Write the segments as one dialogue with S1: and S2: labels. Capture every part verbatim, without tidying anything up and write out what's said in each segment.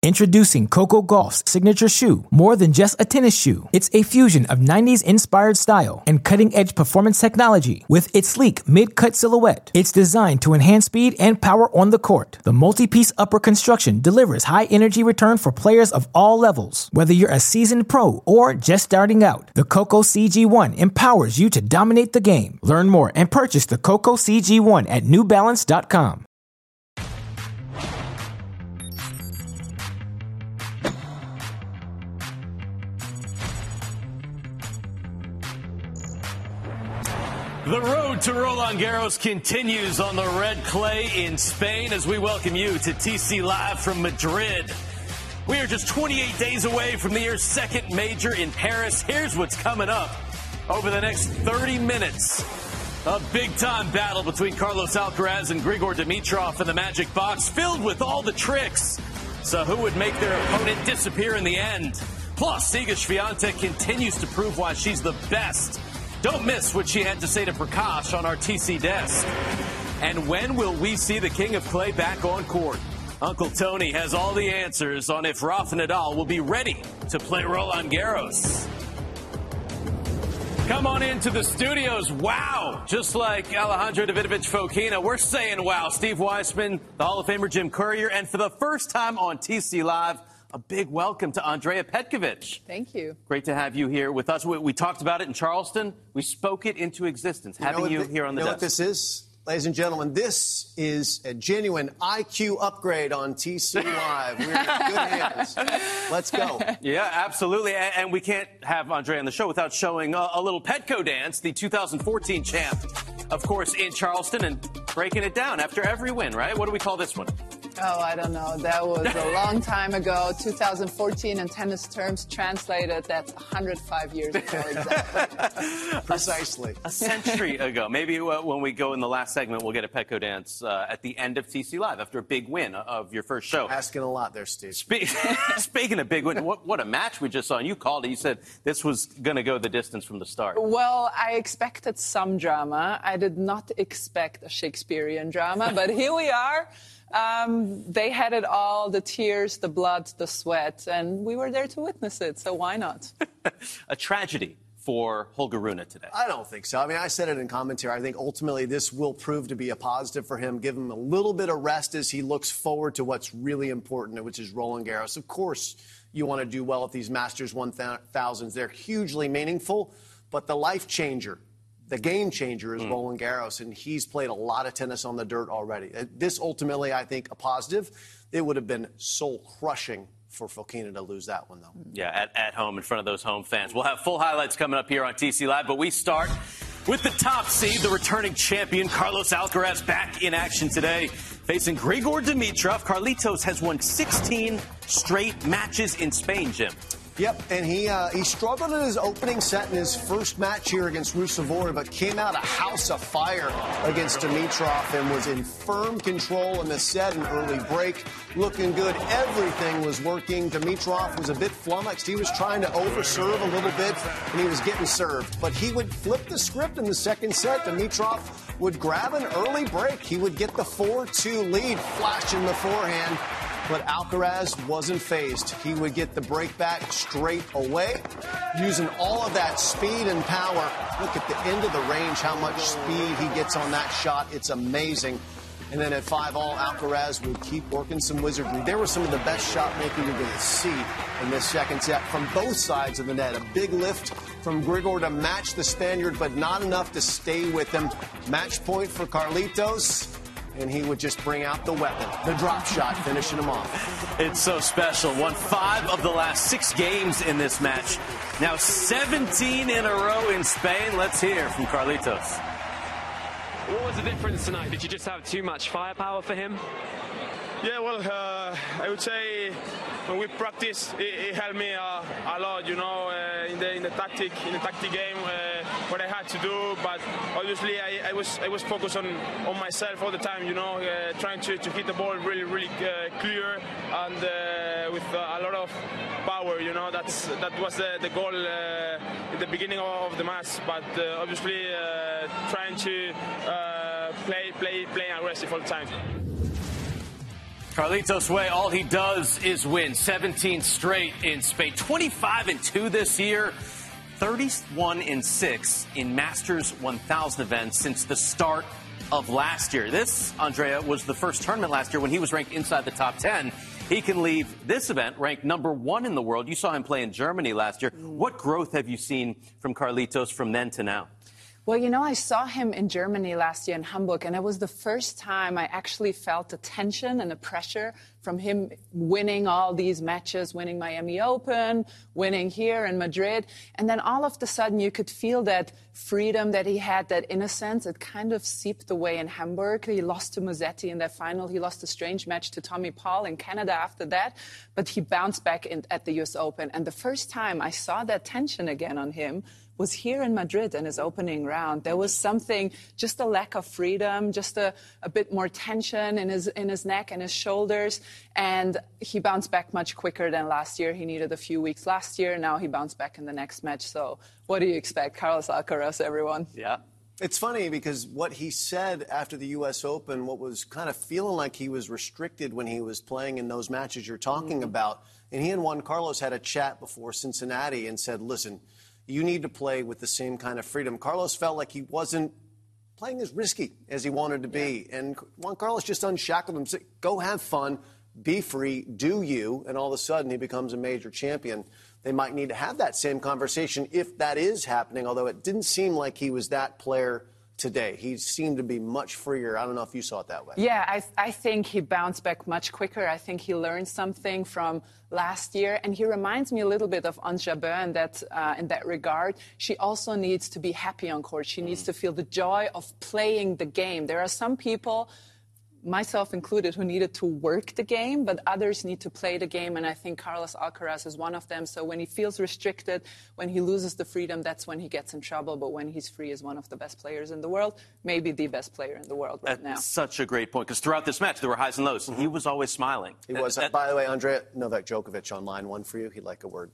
S1: Introducing Coco Gauff's signature shoe, more than just a tennis shoe. It's a fusion of nineties-inspired style and cutting-edge performance technology. With its sleek mid-cut silhouette, it's designed to enhance speed and power on the court. The multi-piece upper construction delivers high-energy return for players of all levels. Whether you're a seasoned pro or just starting out, the Coco C G one empowers you to dominate the game. Learn more and purchase the Coco C G one at new balance dot com.
S2: The road to Roland Garros continues on the red clay in Spain as we welcome you to T C Live from Madrid. We are just twenty-eight days away from the year's second major in Paris. Here's what's coming up over the next thirty minutes. A big-time battle between Carlos Alcaraz and Grigor Dimitrov in the Magic Box, filled with all the tricks. So who would make their opponent disappear in the end? Plus, Iga Swiatek continues to prove why she's the best. Don't miss what she had to say to Prakash on our T C desk. And when will we see the King of Clay back on court? Uncle Tony has all the answers on if Rafa Nadal will be ready to play Roland Garros. Come on into the studios. Wow. Just like Alejandro Davidovich Fokina, we're saying wow. Steve Weissman, the Hall of Famer Jim Courier, and for the first time on T C Live, a big welcome to Andrea Petkovic.
S3: Thank you.
S2: Great to have you here with us. We, we talked about it in Charleston. We spoke it into existence,
S4: you
S2: having you
S4: the,
S2: here on the
S4: you know
S2: desk.
S4: What this is, ladies and gentlemen? This is a genuine I Q upgrade on T C Live. We're in good hands. Let's go.
S2: Yeah, absolutely. And, and we can't have Andrea on the show without showing a, a little Petco dance, the two thousand fourteen champ, of course, in Charleston, and breaking it down after every win, right? What do we call this one?
S3: Oh, I don't know. That was a long time ago. two thousand fourteen in tennis terms translated, that's one hundred five years ago exactly.
S4: Precisely.
S2: A, a century ago. Maybe uh, when we go in the last segment, we'll get a Petco dance uh, at the end of T C Live after a big win of your first show.
S4: Asking a lot there, Steve.
S2: Spe- Speaking of big win, what, what a match we just saw. And you called it. You said this was going to go the distance from the start.
S3: Well, I expected some drama. I did not expect a Shakespearean drama, but here we are. Um, they had it all, the tears, the blood, the sweat, and we were there to witness it, so why not?
S2: A tragedy for Holger Rune today.
S4: I don't think so. I mean, I said it in commentary. I think ultimately this will prove to be a positive for him, give him a little bit of rest as he looks forward to what's really important, which is Roland Garros. Of course, you want to do well at these Masters one thousands. They're hugely meaningful, but the life changer, the game changer is mm. Roland Garros, and he's played a lot of tennis on the dirt already. This ultimately, I think, a positive. It would have been soul-crushing for Fokina to lose that one, though.
S2: Yeah, at, at home in front of those home fans. We'll have full highlights coming up here on T C Live, but we start with the top seed, the returning champion, Carlos Alcaraz, back in action today. Facing Grigor Dimitrov, Carlitos has won sixteen straight matches in Spain, Jim.
S4: Yep, and he uh, he struggled in his opening set in his first match here against Ruusuvuori, but came out a house of fire against Dimitrov and was in firm control in the set and early break. Looking good. Everything was working. Dimitrov was a bit flummoxed. He was trying to overserve a little bit, and he was getting served. But he would flip the script in the second set. Dimitrov would grab an early break. He would get the four two lead, flash in the forehand. But Alcaraz wasn't fazed. He would get the break back straight away, using all of that speed and power. Look at the end of the range, how much speed he gets on that shot. It's amazing. And then at five all, Alcaraz would keep working some wizardry. There was some of the best shot making you're going to see in this second set from both sides of the net. A big lift from Grigor to match the Spaniard, but not enough to stay with him. Match point for Carlitos. And he would just bring out the weapon, the drop shot, finishing him off.
S2: It's so special. Won five of the last six games in this match. Now seventeen in a row in Spain. Let's hear from Carlitos.
S5: What was the difference tonight? Did you just have too much firepower for him?
S6: Yeah, well, uh, I would say when we practice, it, it helped me uh, a lot, you know, uh, in the in the tactic in the tactic game, uh, what I had to do. But obviously, I, I was I was focused on, on myself all the time, you know, uh, trying to, to hit the ball really really uh, clear and uh, with uh, a lot of power, you know. That's that was the, the goal uh, in the beginning of the match. But uh, obviously, uh, trying to uh, play play play aggressive all the time.
S2: Carlitos Way, all he does is win. seventeen straight in Spain. twenty-five and two this year. thirty-one and six in Masters one thousand events since the start of last year. This, Andrea, was the first tournament last year when he was ranked inside the top ten. He can leave this event ranked number one in the world. You saw him play in Germany last year. What growth have you seen from Carlitos from then to now?
S3: Well, you know, I saw him in Germany last year in Hamburg, and it was the first time I actually felt the tension and the pressure from him winning all these matches, winning Miami Open, winning here in Madrid. And then all of a sudden you could feel that freedom that he had, that innocence. It kind of seeped away in Hamburg. He lost to Musetti in that final. He lost a strange match to Tommy Paul in Canada after that. But he bounced back in, at the U S Open. And the first time I saw that tension again on him was here in Madrid in his opening round. There was something, just a lack of freedom, just a, a bit more tension in his in his neck and his shoulders. And he bounced back much quicker than last year. He needed a few weeks last year. Now he bounced back in the next match. So what do you expect? Carlos Alcaraz, everyone.
S2: Yeah.
S4: It's funny because what he said after the U S Open, what was kind of feeling like he was restricted when he was playing in those matches you're talking mm-hmm. about. And he and Juan Carlos had a chat before Cincinnati and said, listen, you need to play with the same kind of freedom. Carlos felt like he wasn't playing as risky as he wanted to be. Yeah. And Juan Carlos just unshackled him, said, go have fun, be free, do you. And all of a sudden he becomes a major champion. They might need to have that same conversation if that is happening, although it didn't seem like he was that player today. He seemed to be much freer. I don't know if you saw it that way.
S3: Yeah, I, I think he bounced back much quicker. I think he learned something from last year. And he reminds me a little bit of Ons Jabeur in that, uh, in that regard. She also needs to be happy on court. She needs to feel the joy of playing the game. There are some people, myself included, who needed to work the game, but others need to play the game, and I think Carlos Alcaraz is one of them. So when he feels restricted, when he loses the freedom, that's when he gets in trouble. But when he's free, is one of the best players in the world, maybe the best player in the world right
S2: That's
S3: now.
S2: Such a great point, because throughout this match, there were highs and lows. Mm-hmm. He was always smiling.
S4: He was. That, By the way, Andrea, Novak Djokovic on line one for you. He'd like a word.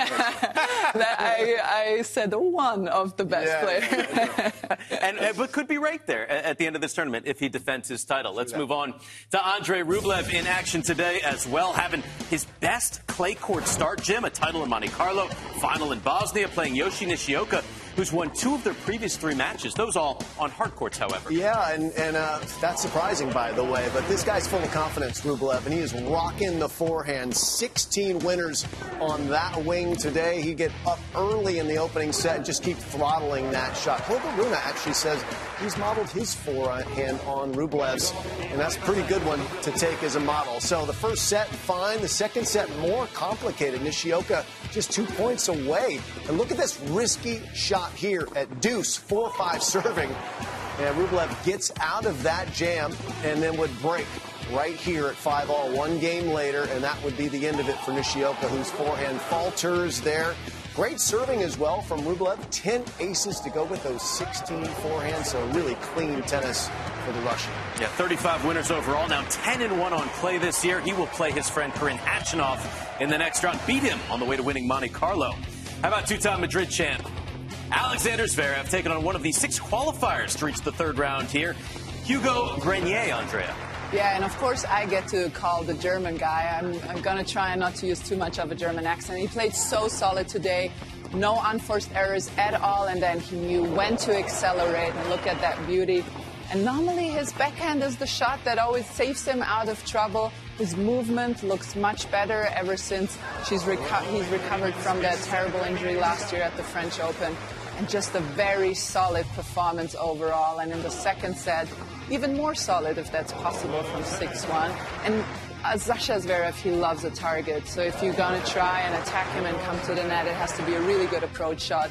S3: that I, I said one of the best yeah, players.
S2: Yeah, yeah. and, and but could be right there at the end of this tournament if he defends his title. Let's move on to Andrei Rublev in action today as well, having his best clay court start, Jim, a title in Monte Carlo, final in Bosnia, playing Yoshi Nishioka, who's won two of their previous three matches. Those all on hard courts, however.
S4: Yeah, and, and uh, that's surprising, by the way. But this guy's full of confidence, Rublev, and he is rocking the forehand. sixteen winners on that wing today. He get up early in the opening set and just keep throttling that shot. Holger Rune actually says he's modeled his forehand on Rublev's, and that's a pretty good one to take as a model. So the first set, fine. The second set, more complicated. Nishioka just two points away. And look at this risky shot here at deuce, four five serving. And Rublev gets out of that jam and then would break right here at five all, one game later, and that would be the end of it for Nishioka, whose forehand falters there. Great serving as well from Rublev. ten aces to go with those sixteen forehands, so really clean tennis for the Russian.
S2: Yeah, thirty-five winners overall, now ten and one on clay this year. He will play his friend Karin Khachanov in the next round, beat him on the way to winning Monte Carlo. How about two-time Madrid champ Alexander Zverev taking on one of the six qualifiers to reach the third round here, Hugo Grenier, Andrea.
S3: Yeah, and of course I get to call the German guy. I'm, I'm going to try not to use too much of a German accent. He played so solid today, no unforced errors at all, and then he knew when to accelerate, and look at that beauty. And normally his backhand is the shot that always saves him out of trouble. His movement looks much better ever since she's reco- he's recovered from that terrible injury last year at the French Open. And just a very solid performance overall. And in the second set, even more solid if that's possible from six one. And uh, Sasha Zverev, he loves a target. So if you're going to try and attack him and come to the net, it has to be a really good approach shot.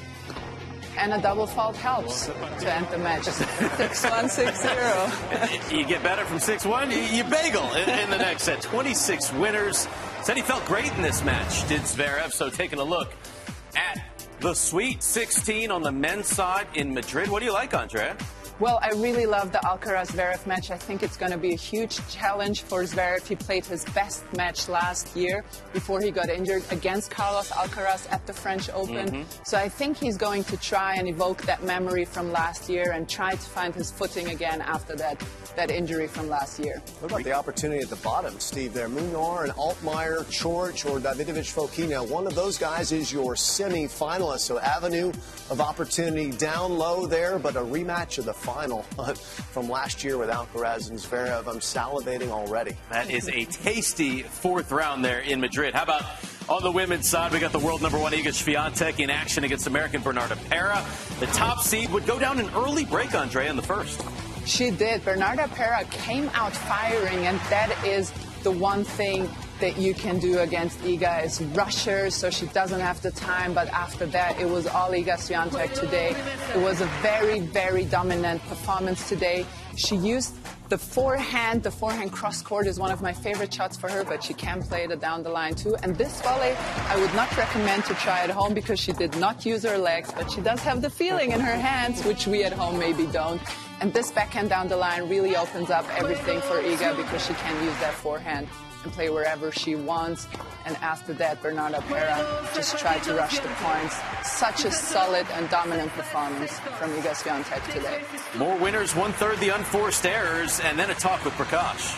S3: And a double fault helps to end the match. six one, six zero.
S2: You get better from six one, you bagel in, in the next set. twenty-six winners. Said he felt great in this match, did Zverev. So taking a look at the Sweet sixteen on the men's side in Madrid. What do you like, Andrea?
S3: Well, I really love the Alcaraz-Zverev match. I think it's going to be a huge challenge for Zverev. He played his best match last year before he got injured against Carlos Alcaraz at the French Open. Mm-hmm. So I think he's going to try and evoke that memory from last year and try to find his footing again after that, that injury from last year.
S4: What about the opportunity at the bottom, Steve, there? Munar and Altmaier, Coric, or Davidovich Fokina. One of those guys is your semi-finalist, so avenue of opportunity down low there, but a rematch of the final from last year with Alcaraz and Zverev. I'm salivating already.
S2: That is a tasty fourth round there in Madrid. How about on the women's side? We got the world number one Iga Swiatek in action against American Bernarda Pera. The top seed would go down an early break, Andrea, in the first.
S3: She did. Bernarda Pera came out firing, and that is the one thing that you can do against Iga is rush her so she doesn't have the time. But after that, it was all Iga Swiatek today. It was a very, very dominant performance today. She used the forehand. The forehand cross-court is one of my favorite shots for her, but she can play it down the line too. And this volley, I would not recommend to try at home because she did not use her legs, but she does have the feeling in her hands, which we at home maybe don't. And this backhand down the line really opens up everything for Iga because she can use that forehand and play wherever she wants. And after that, Bernarda Pera just tried to rush the points. Such a solid and dominant performance from Iga Swiatek today.
S2: More winners, one-third the unforced errors, and then a talk with Prakash.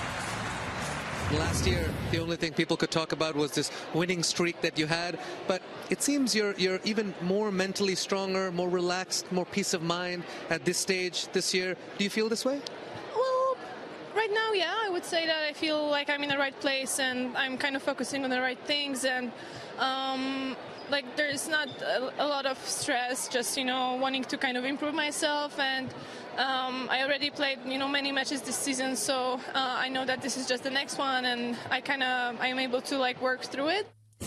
S7: Last year, the only thing people could talk about was this winning streak that you had. But it seems you're you're even more mentally stronger, more relaxed, more peace of mind at this stage this year. Do you feel this way?
S8: Well, right now, yeah, I would say that I feel like I'm in the right place and I'm kind of focusing on the right things. And um, like there's not a, a lot of stress, just, you know, wanting to kind of improve myself. And Um, I already played, you know, many matches this season, so uh, I know that this is just the next one, and I kind of I'm able to like work through it.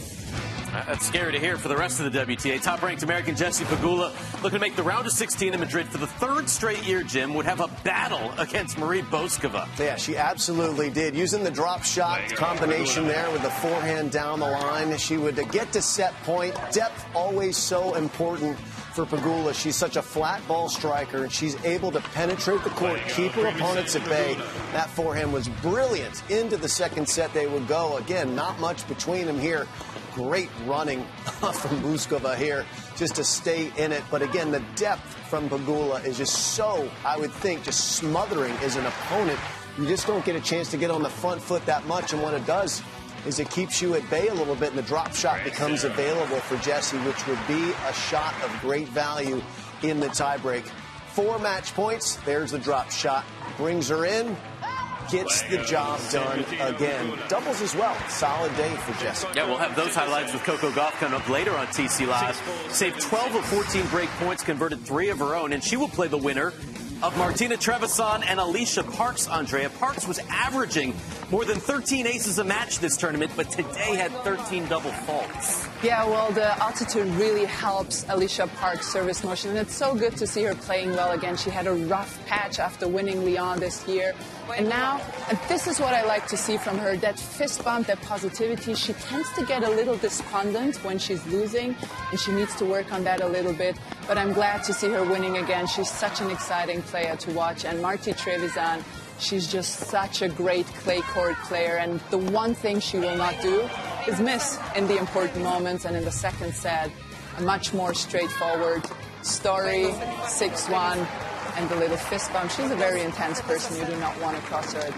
S2: That's scary to hear for the rest of the W T A. Top-ranked American Jessie Pegula looking to make the round of sixteen in Madrid for the third straight year, Jim, would have a battle against Marie Boskova.
S4: Yeah, she absolutely did. Using the drop shot combination there with the forehand down the line, she would get to set point. Depth always so important for Pegula. She's such a flat ball striker, and she's able to penetrate the court, keep her opponents at bay. That forehand was brilliant. Into the second set they would go. Again, not much between them here. Great running from Boskova here just to stay in it. But again, the depth from Pegula is just so, I would think, just smothering as an opponent. You just don't get a chance to get on the front foot that much, and what it does is it keeps you at bay a little bit, and the drop shot becomes available for Jessie, which would be a shot of great value in the tiebreak. Four match points. There's the drop shot. Brings her in. Gets the job done again. Doubles as well. Solid day for Jessie.
S2: Yeah, we'll have those highlights with Coco Gauff coming up later on T C Live. Saved twelve of fourteen break points, converted three of her own, and she will play the winner of Martina Trevisan and Alicia Parks. Andrea Parks was averaging more than thirteen aces a match this tournament, but today had thirteen double faults.
S3: Yeah, well, the altitude really helps Alicia Parks' service motion, and it's so good to see her playing well again. She had a rough patch after winning Lyon this year, and now, and this is what I like to see from her, that fist bump, that positivity. She tends to get a little despondent when she's losing, and she needs to work on that a little bit, but I'm glad to see her winning again. She's such an exciting player to watch, and Marti Trevisan, she's just such a great clay court player, and the one thing she will not do is miss in the important moments. And in the second set, a much more straightforward story, six one, and the little fist bump. She's a very intense person. You do not want to cross her.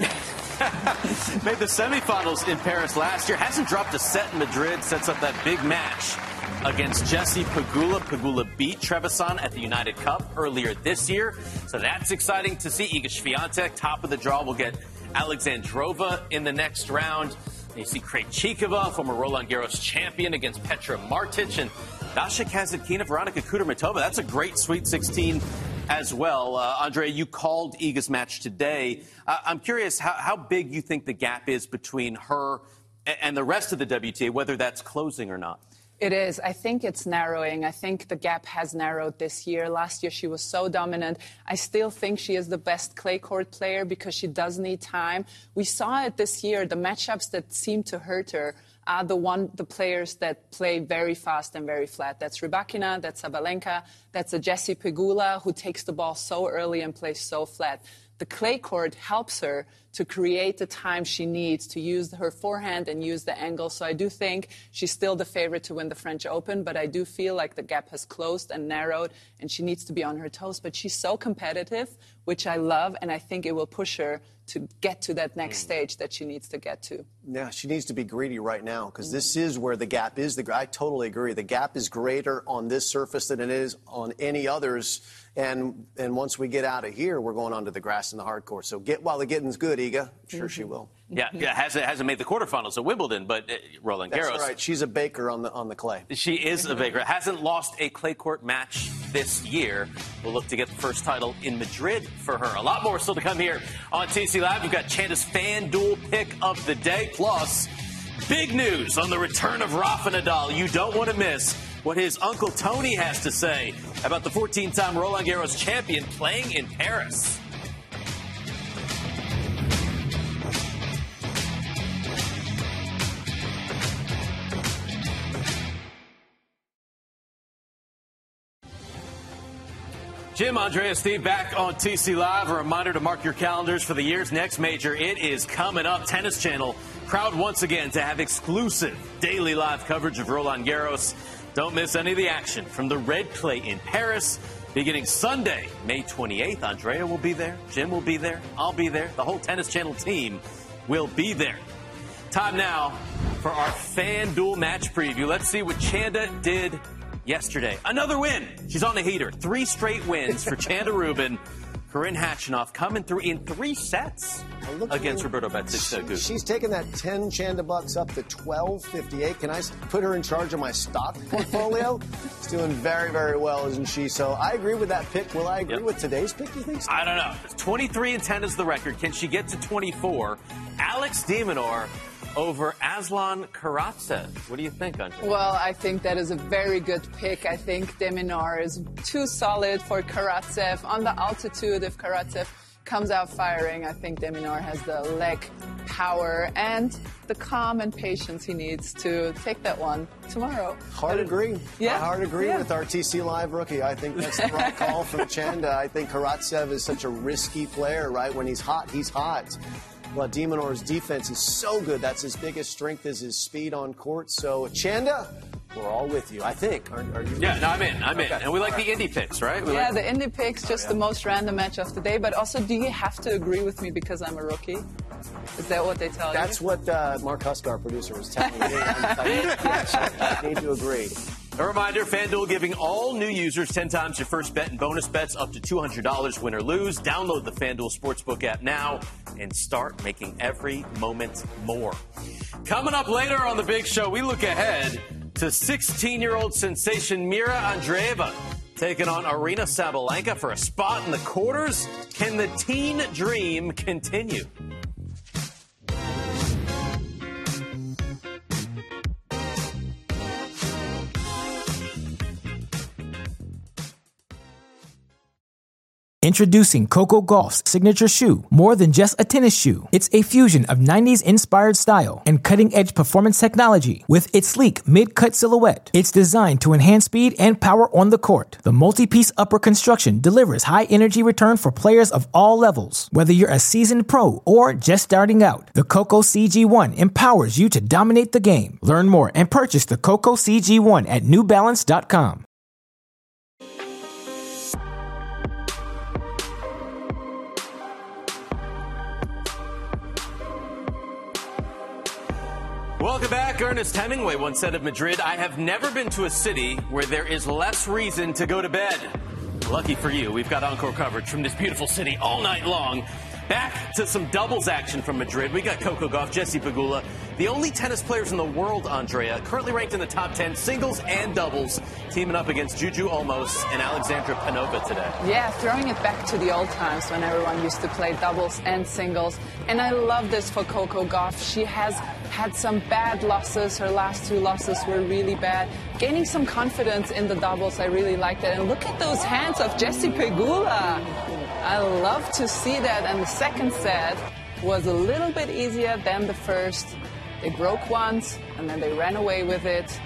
S2: Made the semifinals in Paris last year. Hasn't dropped a set in Madrid. Sets up that big match against Jessie Pegula. Pegula beat Trevisan at the United Cup earlier this year. So that's exciting to see. Iga Swiatek, top of the draw, will get Alexandrova in the next round. And you see Krejcikova, former Roland Garros champion, against Petra Martic. And Dasha Kasatkina, Veronika Kudermetova. That's a great Sweet sixteen as well. Uh, Andrea, you called Iga's match today. Uh, I'm curious how, how big you think the gap is between her and the rest of the W T A, whether that's closing or not.
S3: It is. I think it's narrowing. I think the gap has narrowed this year. Last year, she was so dominant. I still think she is the best clay court player because she does need time. We saw it this year. The matchups that seemed to hurt her are the one the players that play very fast and very flat. That's Rybakina, that's Sabalenka, that's a Jessie Pegula who takes the ball so early and plays so flat. The clay court helps her to create the time she needs to use her forehand and use the angle. So I do think she's still the favorite to win the French Open, but I do feel like the gap has closed and narrowed, and she needs to be on her toes. But she's so competitive, which I love, and I think it will push her to get to that next stage that she needs to get to.
S4: Yeah, she needs to be greedy right now because this is where the gap is. The I totally agree. The gap is greater on this surface than it is on any others. And and once we get out of here, we're going onto the grass and the hard court. So get while the getting's good, Iga. I'm sure mm-hmm. she will.
S2: Yeah, yeah, hasn't hasn't made the quarterfinals at Wimbledon, but uh, Roland Garros.
S4: That's right. She's a baker on the on the clay.
S2: She is a baker. Hasn't lost a clay court match this year. We'll look to get the first title in Madrid for her. A lot more still to come here on T C Live. We've got Chanda's FanDuel pick of the day, plus big news on the return of Rafa Nadal. You don't want to miss what his Uncle Tony has to say about the fourteen-time Roland Garros champion playing in Paris. Jim, Andrea, Steve, back on T C Live. A reminder to mark your calendars for the year's next major. It is coming up. Tennis Channel, proud once again to have exclusive daily live coverage of Roland Garros. Don't miss any of the action from the red clay in Paris. Beginning Sunday, May twenty-eighth. Andrea will be there. Jim will be there. I'll be there. The whole Tennis Channel team will be there. Time now for our FanDuel match preview. Let's see what Chanda did yesterday. Another win. She's on the heater. Three straight wins for Chanda Rubin. Corinne Khachanov coming through in three sets against Roberto Bautista.
S4: She, she's taken that ten Chanda bucks up to twelve fifty-eight. Can I put her in charge of my stock portfolio? She's doing very, very well, isn't she? So I agree with that pick. Will I agree yep. with today's pick, you think so?
S2: I don't know. twenty-three and ten is the record. Can she get to twenty-four? Alex de Minaur over Aslan Karatsev. What do you think, Andrea?
S3: Well, I think that is a very good pick. I think de Minaur is too solid for Karatsev. On the altitude, if Karatsev comes out firing, I think de Minaur has the leg power and the calm and patience he needs to take that one tomorrow.
S4: Hard agree.
S3: Yeah.
S4: I hard agree
S3: yeah.
S4: with our T C Live rookie. I think that's the right call from Chanda. I think Karatsev is such a risky player, right? When he's hot, he's hot. Well, de Minaur's defense is so good. That's his biggest strength is his speed on court. So, Chanda, we're all with you, I think. Are, are you?
S2: Yeah, no, I'm in. I'm okay. in. And we like
S4: all
S2: the
S4: right.
S2: indie picks, right? We
S3: yeah,
S2: like...
S3: the indie picks, just oh, yeah. the most random match of the day. But also, do you have to agree with me because I'm a rookie? Is that what they tell
S4: That's
S3: you?
S4: That's what uh, Mark Huskar, our producer, was telling me. I need to agree.
S2: A reminder, FanDuel giving all new users ten times your first bet and bonus bets up to two hundred dollars, win or lose. Download the FanDuel Sportsbook app now and start making every moment more. Coming up later on the big show, we look ahead to sixteen-year-old sensation Mira Andreeva taking on Aryna Sabalenka for a spot in the quarters. Can the teen dream continue?
S1: Introducing Coco Gauff's signature shoe. More than just a tennis shoe, it's a fusion of nineties inspired style and cutting-edge performance technology. With its sleek mid-cut silhouette, it's designed to enhance speed and power on the court. The multi-piece upper construction delivers high-energy return for players of all levels. Whether you're a seasoned pro or just starting out, the Coco C G one empowers you to dominate the game. Learn more and purchase the Coco C G one at new balance dot com.
S2: Welcome back. Ernest Hemingway once said of Madrid, I have never been to a city where there is less reason to go to bed. Lucky for you, we've got encore coverage from this beautiful city all night long. Back to some doubles action from Madrid. We got Coco Gauff, Jessie Pegula, the only tennis players in the world, Andrea, currently ranked in the top ten, singles and doubles, teaming up against Juju Olmos and Alexandra Panova today.
S3: Yeah, throwing it back to the old times when everyone used to play doubles and singles. And I love this for Coco Gauff. She has had some bad losses. Her last two losses were really bad. Gaining some confidence in the doubles, I really like that. And look at those hands of Jessie Pegula. I love to see that. And the second set was a little bit easier than the first. They broke once, and then they ran away with it.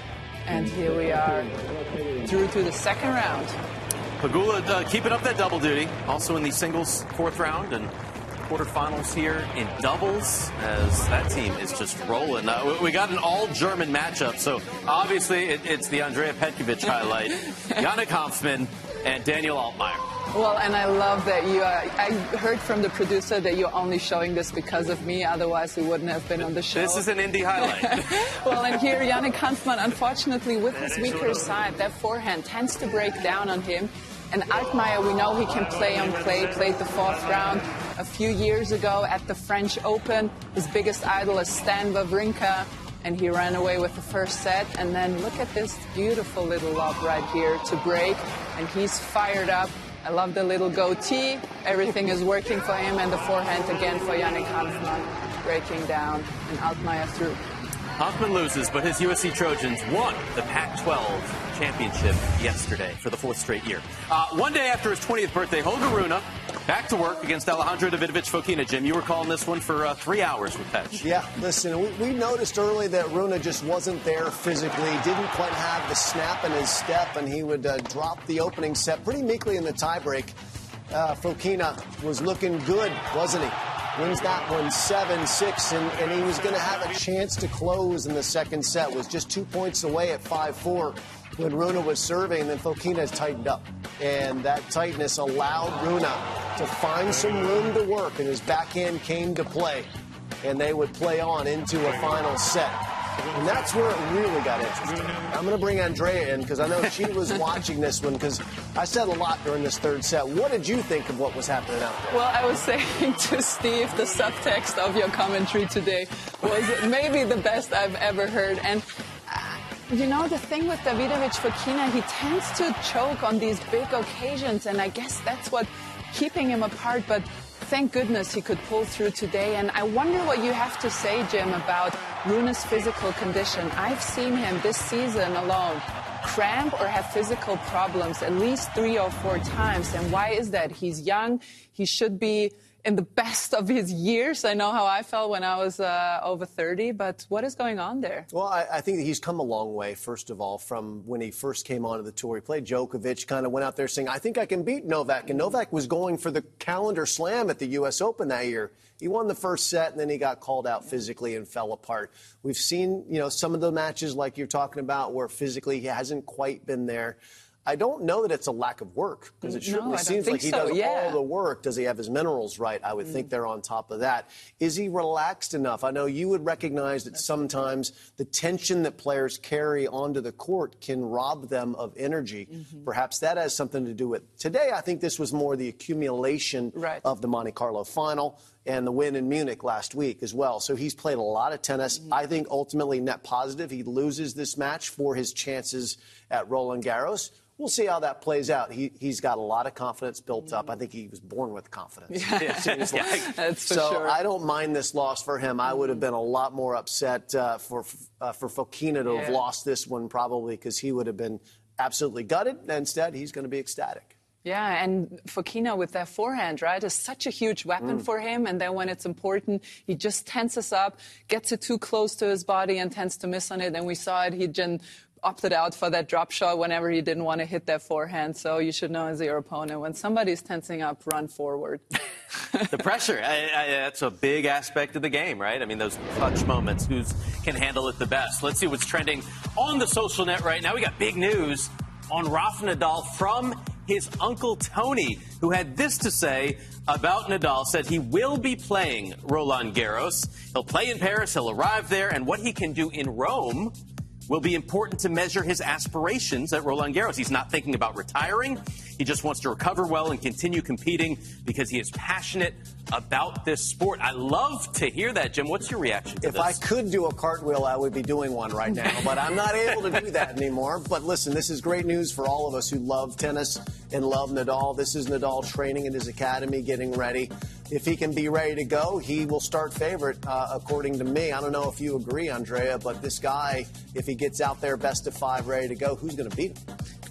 S3: And here we are, through to the second round.
S2: Pegula uh, keeping up that double duty. Also in the singles fourth round and quarterfinals here in doubles, as that team is just rolling. Uh, we got an all-German matchup, so obviously it, it's the Andrea Petkovic highlight. Yannick Hanfmann and Daniel Altmaier.
S3: Well, and I love that you uh, I heard from the producer that you're only showing this because of me, otherwise we wouldn't have been on the show.
S2: This is an indie highlight.
S3: Well, and here Yannick Hanfmann, unfortunately, with his weaker side, that forehand tends to break down on him. And Altmaier, we know he can play on clay, played the fourth round a few years ago at the French Open. His biggest idol is Stan Wawrinka, and he ran away with the first set. And then look at this beautiful little lob right here to break, and he's fired up. I love the little goatee. Everything is working for him, and the forehand again for Yannick Hanfmann, breaking down, and Altmaier through.
S2: Hanfmann loses, but his U S C Trojans won the Pac twelve championship yesterday for the fourth straight year. Uh, one day after his twentieth birthday, Holger Rune back to work against Alejandro Davidovich Fokina. Jim, you were calling this one for uh, three hours with Petch.
S4: Yeah, listen, we, we noticed early that Rune just wasn't there physically, didn't quite have the snap in his step, and he would uh, drop the opening set pretty meekly in the tiebreak. Uh, Fokina was looking good, wasn't he? Wins that one seven six, and, and he was going to have a chance to close in the second set. Was just two points away at five four when Rune was serving, and then Fokina has tightened up. And that tightness allowed Rune to find some room to work, and his backhand came to play. And they would play on into a final set. And that's where it really got interesting. I'm going to bring Andrea in because I know she was watching this one, because I said a lot during this third set. What did you think of what was happening out there?
S3: Well, I was saying to Steve, the subtext of your commentary today was maybe the best I've ever heard. And, uh, you know, the thing with Davidovich Fokina, he tends to choke on these big occasions, and I guess that's what keeping him apart. But thank goodness he could pull through today. And I wonder what you have to say, Jim, about Rune's physical condition. I've seen him this season alone cramp or have physical problems at least three or four times. And why is that? He's young. He should be in the best of his years. I know how I felt when I was uh, over thirty, but what is going on there?
S4: Well, I, I think that he's come a long way, first of all, from when he first came onto the tour. He played Djokovic, kind of went out there saying, I think I can beat Novak. And Novak was going for the calendar slam at the U S Open that year. He won the first set, and then he got called out physically and fell apart. We've seen, you know, some of the matches like you're talking about where physically he hasn't quite been there. I don't know that it's a lack of work, because it certainly
S3: no,
S4: seems like he
S3: so.
S4: does
S3: yeah.
S4: all the work. Does he have his minerals right? I would mm. think they're on top of that. Is he relaxed enough? I know you would recognize that sometimes the tension that players carry onto the court can rob them of energy. Mm-hmm. Perhaps that has something to do with today. I think this was more the accumulation
S3: right.
S4: of the Monte Carlo final and the win in Munich last week as well. So he's played a lot of tennis. Mm-hmm. I think ultimately net positive. He loses this match for his chances at Roland Garros. We'll see how that plays out. He, he's got a lot of confidence built up. I think he was born with confidence.
S3: Yeah, yeah. That's for
S4: so
S3: sure.
S4: I don't mind this loss for him. I would have been a lot more upset uh, for uh, for Fokina to
S3: yeah.
S4: have lost this one, probably, because he would have been absolutely gutted. Instead, he's going to be ecstatic.
S3: Yeah, and Fokina with that forehand, right, is such a huge weapon mm. for him. And then when it's important, he just tenses up, gets it too close to his body and tends to miss on it. And we saw it. He just opted out for that drop shot whenever he didn't want to hit that forehand. So you should know as your opponent, when somebody's tensing up, run forward.
S2: The pressure, I, I, that's a big aspect of the game, right? I mean, those clutch moments, who can handle it the best? Let's see what's trending on the social net right now. We got big news on Rafa Nadal from his uncle Tony, who had this to say about Nadal. Said he will be playing Roland Garros. He'll play in Paris, he'll arrive there, and what he can do in Rome will be important to measure his aspirations at Roland Garros. He's not thinking about retiring. He just wants to recover well and continue competing because he is passionate about this sport. I love to hear that, Jim. What's your reaction to
S4: if
S2: this?
S4: If I could do a cartwheel, I would be doing one right now, but I'm not able to do that anymore. But listen, this is great news for all of us who love tennis and love Nadal. This is Nadal training in his academy, getting ready. If he can be ready to go, he will start favorite, uh, according to me. I don't know if you agree, Andrea, but this guy, if he gets out there best of five ready to go, who's going to beat him?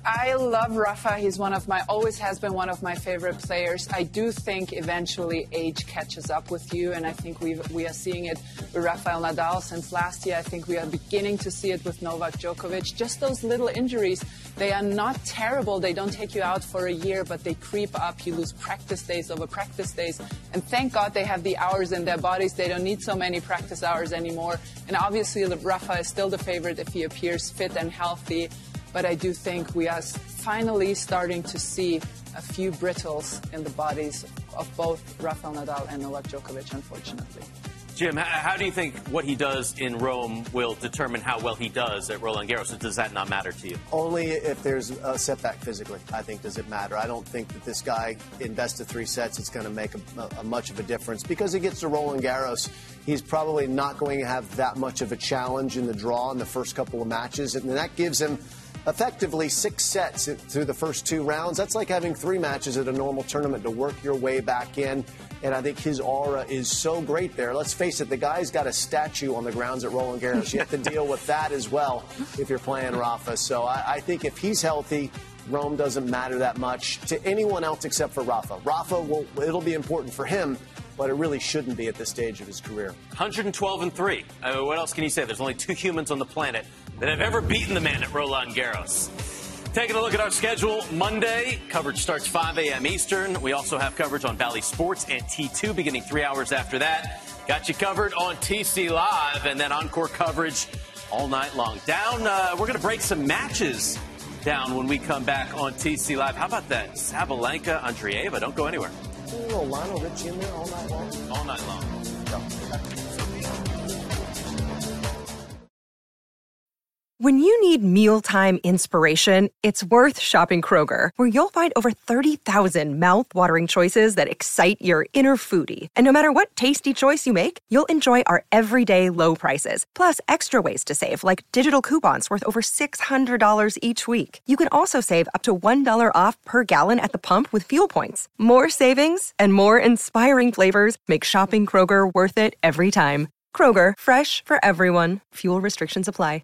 S3: I love Rafa. He's one of my, always has been one of my favorite players. I do think eventually age catches up with you, and I think we we are seeing it with Rafael Nadal since last year. I think we are beginning to see it with Novak Djokovic. Just those little injuries, they are not terrible. They don't take you out for a year, but they creep up. You lose practice days over practice days, and thank God they have the hours in their bodies. They don't need so many practice hours anymore. And obviously, Rafa is still the favorite if he appears fit and healthy. But I do think we are finally starting to see a few brittles in the bodies of both Rafael Nadal and Novak Djokovic, unfortunately.
S2: Jim, how do you think what he does in Rome will determine how well he does at Roland Garros? Or does that not matter to you?
S4: Only if there's a setback physically, I think, does it matter. I don't think that this guy, in best of three sets, it's going to make a, a much of a difference. Because he gets to Roland Garros, he's probably not going to have that much of a challenge in the draw in the first couple of matches. And that gives him effectively six sets through the first two rounds. That's like having three matches at a normal tournament to work your way back in. And I think his aura is so great there. Let's face it, the guy's got a statue on the grounds at Roland Garros. You have to deal with that as well if you're playing Rafa. So I, I think if he's healthy, Rome doesn't matter that much to anyone else except for Rafa. Rafa, will it'll be important for him, but it really shouldn't be at this stage of his career.
S2: one twelve and three. Uh, what else can you say? There's only two humans on the planet that have ever beaten the man at Roland Garros. Taking a look at our schedule, Monday, coverage starts five a.m. Eastern. We also have coverage on Bally Sports and T two beginning three hours after that. Got you covered on T C Live, and then encore coverage all night long. Down, uh, we're going to break some matches down when we come back on T C Live. How about that? Sabalenka, Andreeva. Don't go anywhere.
S4: A little Lionel Richie in there all night long?
S2: All night long.
S4: No.
S9: When you need mealtime inspiration, it's worth shopping Kroger, where you'll find over thirty thousand mouth-watering choices that excite your inner foodie. And no matter what tasty choice you make, you'll enjoy our everyday low prices, plus extra ways to save, like digital coupons worth over six hundred dollars each week. You can also save up to one dollar off per gallon at the pump with fuel points. More savings and more inspiring flavors make shopping Kroger worth it every time. Kroger, fresh for everyone. Fuel restrictions apply.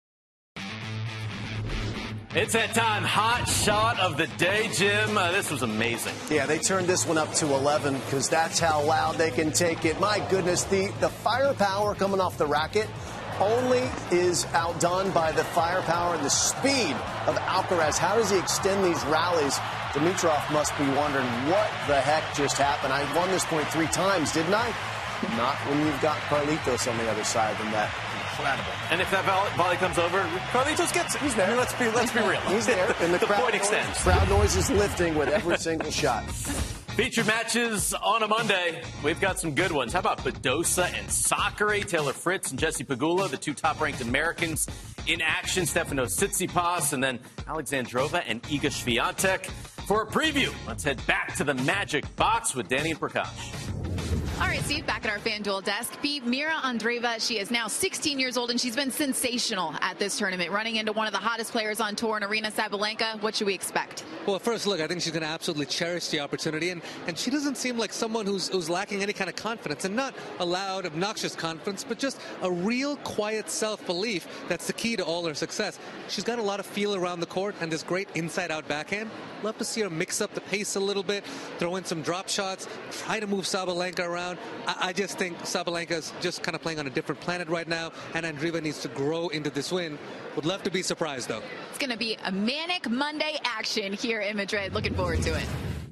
S2: It's that time. Hot shot of the day, Jim. Uh, this was amazing.
S4: Yeah, they turned this one up to eleven because that's how loud they can take it. My goodness, the, the firepower coming off the racket only is outdone by the firepower and the speed of Alcaraz. How does he extend these rallies? Dimitrov must be wondering what the heck just happened. I won this point three times, didn't I? Not when you've got Carlitos on the other side than that. Incredible.
S2: And if that volley, volley comes over, Carlitos gets it.
S4: He's there.
S2: I mean, let's be let's be real.
S4: He's there. And the,
S2: the
S4: crowd
S2: point
S4: noise,
S2: extends.
S4: Crowd noise is lifting with every single shot.
S2: Featured matches on a Monday. We've got some good ones. How about Badosa and Sakkari? Taylor Fritz and Jesse Pegula, the two top-ranked Americans in action. Stefanos Tsitsipas, and then Alexandrova and Iga Swiatek. For a preview, let's head back to the Magic Box with Danny and Prakash.
S10: All right, Steve, back at our FanDuel desk. Beat Mira Andreeva. She is now sixteen years old, and she's been sensational at this tournament, running into one of the hottest players on tour, Aryna Sabalenka. What should we expect?
S7: Well, first look, I think she's going to absolutely cherish the opportunity, and, and she doesn't seem like someone who's, who's lacking any kind of confidence, and not a loud, obnoxious confidence, but just a real quiet self-belief that's the key to all her success. She's got a lot of feel around the court and this great inside-out backhand. Love to see her mix up the pace a little bit, throw in some drop shots, try to move Sabalenka around. I, I just think Sabalenka's just kind of playing on a different planet right now, and Andreeva needs to grow into this win. Would love to be surprised, though.
S10: It's going to be a manic Monday action here in Madrid. Looking forward to it.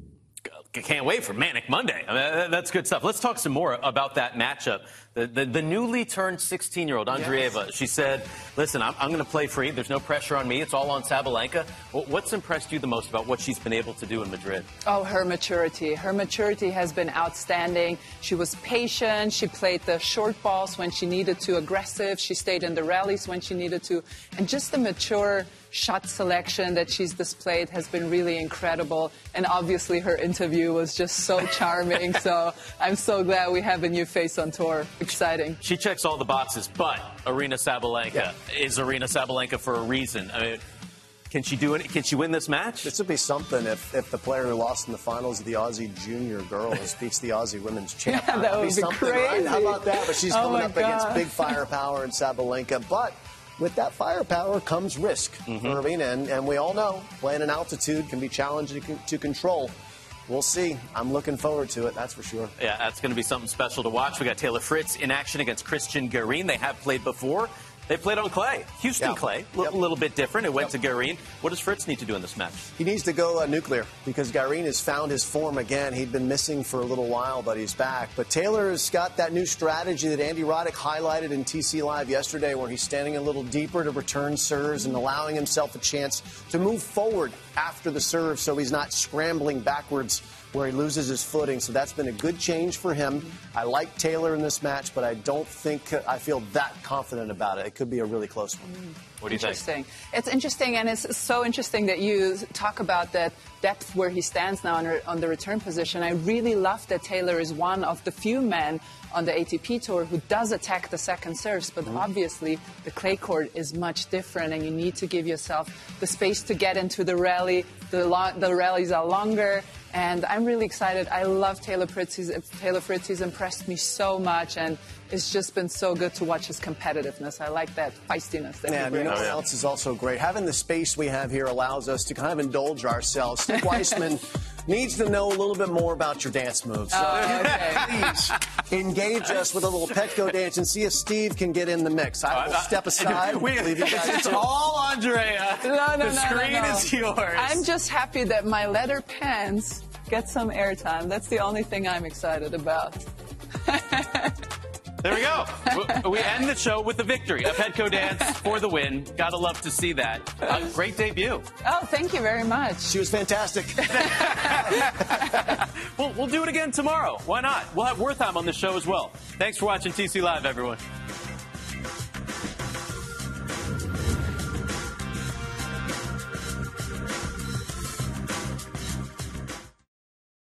S2: Can't wait for Manic Monday. I mean, that's good stuff. Let's talk some more about that matchup. The, the, the newly turned sixteen-year-old Andreeva, yes. She said, listen, I'm, I'm going to play free. There's no pressure on me. It's all on Sabalenka. What's impressed you the most about what she's been able to do in Madrid?
S3: Oh, her maturity. Her maturity has been outstanding. She was patient. She played the short balls when she needed to, aggressive. She stayed in the rallies when she needed to. And just the mature shot selection that she's displayed has been really incredible. And obviously her interview was just so charming. So I'm so glad we have a new face on tour. Exciting.
S2: She checks all the boxes, but Aryna Sabalenka
S4: yeah.
S2: is Aryna Sabalenka for a reason. I mean, can she do it? Can she win this match?
S4: This would be something if, if the player who lost in the finals of the Aussie Junior girls beats the Aussie Women's champ.
S3: Yeah, that would be,
S4: be something,
S3: crazy.
S4: Right? How about that? But she's
S3: oh
S4: coming up
S3: God.
S4: against big firepower in Sabalenka. But with that firepower comes risk,
S2: Mm-hmm.
S4: Irving, and, and we all know playing in altitude can be challenging to, to control. We'll see. I'm looking forward to it, that's for sure.
S2: Yeah, that's going to be something special to watch. We got Taylor Fritz in action against Christian Garin. They have played before. They played on clay. Houston
S4: Yeah.
S2: clay, a
S4: Yep.
S2: little bit different. It went
S4: Yep.
S2: to Garin. What does Fritz need to do in this match?
S4: He needs to go uh, nuclear because Garin has found his form again. He'd been missing for a little while, but he's back. But Taylor's got that new strategy that Andy Roddick highlighted in T C Live yesterday where he's standing a little deeper to return serves and allowing himself a chance to move forward after the serve so he's not scrambling backwards where he loses his footing. So that's been a good change for him. I like Taylor in this match, but I don't think I feel that confident about it. It could be a really close one.
S2: What do you think?
S3: Interesting. It's interesting, and it's so interesting that you talk about that depth where he stands now on, re- on the return position. I really love that Taylor is one of the few men on the A T P Tour who does attack the second serves, but
S4: Mm-hmm.
S3: obviously the clay court is much different, and you need to give yourself the space to get into the rally. The, lo- the rallies are longer, and I'm really excited. I love Taylor Fritz. He's, Taylor Fritz. He's impressed me so much, and it's just been so good to watch his competitiveness. I like that feistiness that
S4: Yeah,
S3: he
S4: and you know
S3: brings.
S4: what else is also great? Having the space we have here allows us to kind of indulge ourselves. Steve Weissman needs to know a little bit more about your dance moves. So
S3: Oh, okay.
S4: please engage us with a little Petco dance and see if Steve can get in the mix. I will step aside.
S2: We,
S4: leave you guys
S2: it's
S4: to it.
S2: all Andrea.
S3: No, no,
S2: the
S3: no,
S2: screen
S3: no, no.
S2: is yours.
S3: I'm just happy that my leather pants get some airtime. That's the only thing I'm excited about.
S2: There we go. We- we end the show with the victory. A Petco dance for the win. Gotta love to see that. Uh, great debut.
S3: Oh, thank you very much.
S4: She was fantastic.
S2: We'll, we'll do it again tomorrow. Why not? We'll have Wertheim on the show as well. Thanks for watching T C Live, everyone.